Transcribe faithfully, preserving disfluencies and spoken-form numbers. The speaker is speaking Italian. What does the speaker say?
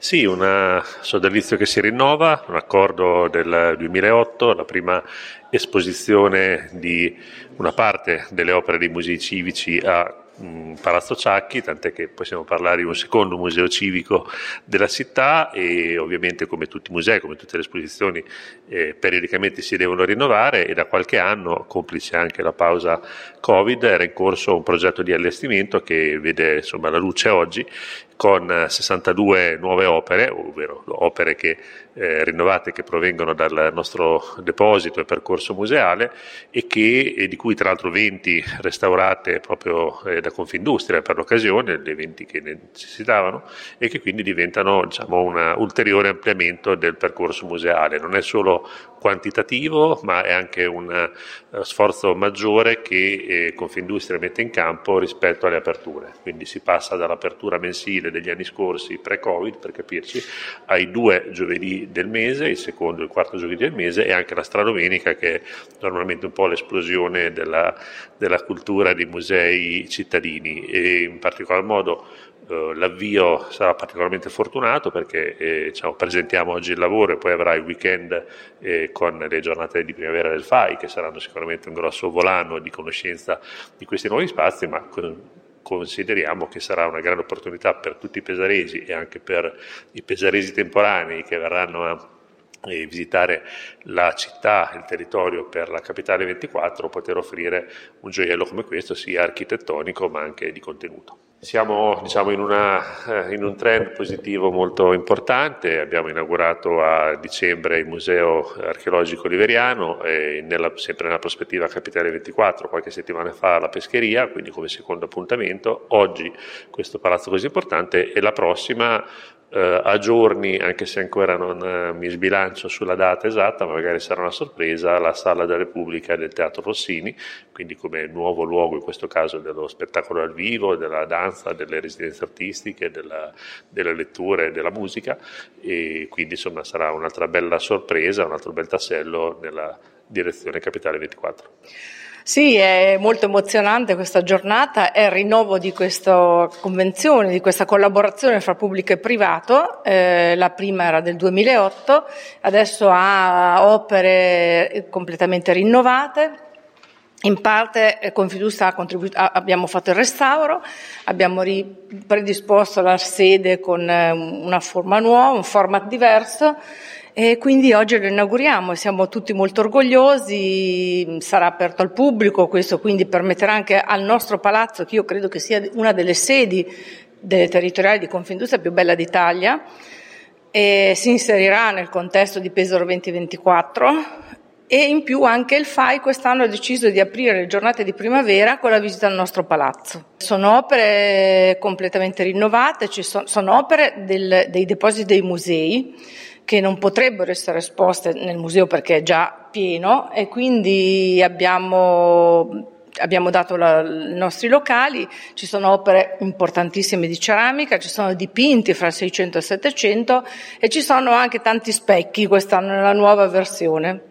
Sì, un sodalizio che si rinnova, un accordo del duemilaotto, la prima esposizione di una parte delle opere dei musei civici a Palazzo Ciacchi, tant'è che possiamo parlare di un secondo museo civico della città e ovviamente come tutti i musei, come tutte le esposizioni, eh, periodicamente si devono rinnovare e da qualche anno, complice anche la pausa Covid, era in corso un progetto di allestimento che vede insomma la luce oggi con sessantadue nuove opere, ovvero opere che eh, rinnovate che provengono dal nostro deposito e percorso museale e, che, e di cui tra l'altro venti restaurate proprio eh, da Confindustria per l'occasione, le venti che ne necessitavano e che quindi diventano diciamo, un ulteriore ampliamento del percorso museale. Non è solo quantitativo ma è anche un uh, sforzo maggiore che eh, Confindustria mette in campo rispetto alle aperture, quindi si passa dall'apertura mensile degli anni scorsi pre-Covid, per capirci, ai due giovedì del mese, il secondo e il quarto giovedì del mese e anche la stradomenica che è normalmente un po' l'esplosione della, della cultura dei musei cittadini e in particolar modo Uh, l'avvio sarà particolarmente fortunato perché eh, diciamo, presentiamo oggi il lavoro e poi avrà il weekend eh, con le giornate di primavera del F A I che saranno sicuramente un grosso volano di conoscenza di questi nuovi spazi, ma con, consideriamo che sarà una grande opportunità per tutti i pesaresi e anche per i pesaresi temporanei che verranno a e visitare la città, il territorio per la Capitale ventiquattro, poter offrire un gioiello come questo sia architettonico ma anche di contenuto. Siamo diciamo, in, una, in un trend positivo molto importante, abbiamo inaugurato a dicembre il Museo Archeologico Oliveriano e nella, sempre nella prospettiva Capitale ventiquattro, qualche settimana fa la Pescheria, quindi come secondo appuntamento, oggi questo palazzo così importante e la prossima Uh, a giorni, anche se ancora non uh, mi sbilancio sulla data esatta, ma magari sarà una sorpresa, la Sala della Repubblica del Teatro Rossini, quindi come nuovo luogo in questo caso dello spettacolo dal vivo, della danza, delle residenze artistiche, della, delle letture e della musica e quindi insomma sarà un'altra bella sorpresa, un altro bel tassello nella direzione Capitale ventiquattro. Sì, è molto emozionante questa giornata, è il rinnovo di questa convenzione, di questa collaborazione fra pubblico e privato, eh, la prima era del duemilaotto, adesso ha opere completamente rinnovate, in parte eh, Confindustria ha contribuito, ha, abbiamo fatto il restauro, abbiamo ri, predisposto la sede con eh, una forma nuova, un format diverso, e quindi oggi lo inauguriamo e siamo tutti molto orgogliosi, sarà aperto al pubblico, questo quindi permetterà anche al nostro palazzo, che io credo che sia una delle sedi delle territoriali di Confindustria più bella d'Italia, e si inserirà nel contesto di Pesaro duemilaventiquattro e in più anche il F A I quest'anno ha deciso di aprire le giornate di primavera con la visita al nostro palazzo. Sono opere completamente rinnovate, ci sono, sono opere del, dei depositi dei musei, che non potrebbero essere esposte nel museo perché è già pieno e quindi abbiamo, abbiamo dato la, i nostri locali, ci sono opere importantissime di ceramica, ci sono dipinti fra il Seicento e il Settecento e ci sono anche tanti specchi quest'anno nella nuova versione.